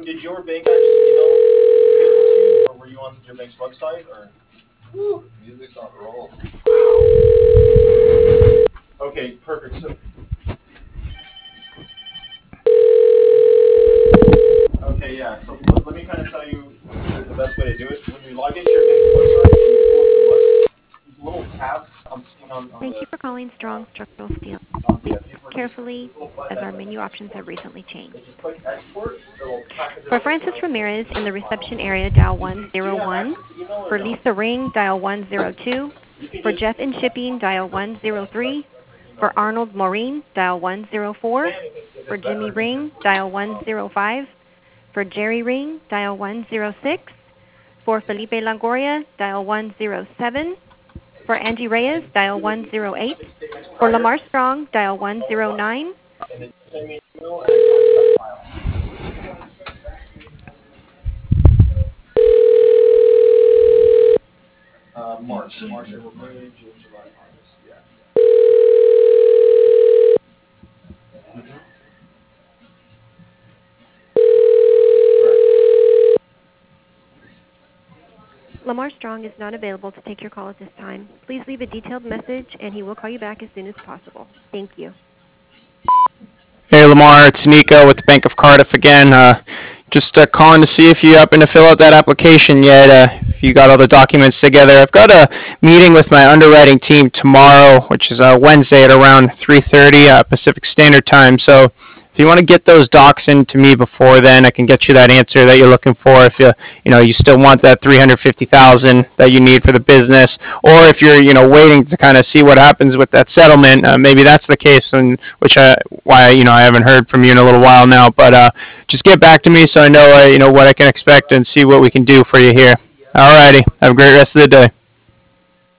did your bank just email payments to you, or were you on your bank's website, or? Woo, music's on a roll. Okay, perfect. So, okay, yeah. So let me kind of tell you the best way to do it. When you log into your bank's website, and you pull up the web, these little tabs I'm seeing on Thank the you for calling Strong Structural Steel. paperwork. Carefully, This little as button our that menu says options have export. recently changed. If you click export, it'll package it For up into Francis a nice Ramirez in the little file. reception area, dial Do you have 101. access to email or For no? Lisa Ring, dial 102. You can For just Jeff in shipping, dial 103. For Arnold Maureen, dial 104. spam if For it's better. Jimmy Ring, dial 105. For Jerry Ring, dial 106. For Felipe Longoria, dial 107. For Angie Reyes, dial 108. For Lamar Strong, dial 109. And then send me an email and I package that file. March, April, May, June, July, August. Yeah. Lamar Strong is not available to take your call at this time. Please leave a detailed message and he will call you back as soon as possible. Thank you. Hey Lamar, it's Nico with the Bank of Cardiff again. Just calling to see if you happen to fill out that application yet. If you got all the documents together. I've got a meeting with my underwriting team tomorrow, which is Wednesday at around 3:30 Pacific Standard Time. So if you want to get those docs into me before then, I can get you that answer that you're looking for. If you still want that 350,000 that you need for the business, or if you're waiting to kind of see what happens with that settlement, maybe that's the case, and why I haven't heard from you in a little while now. But just get back to me so I know what I can expect and see what we can do for you here. Alrighty, have a great rest of the day.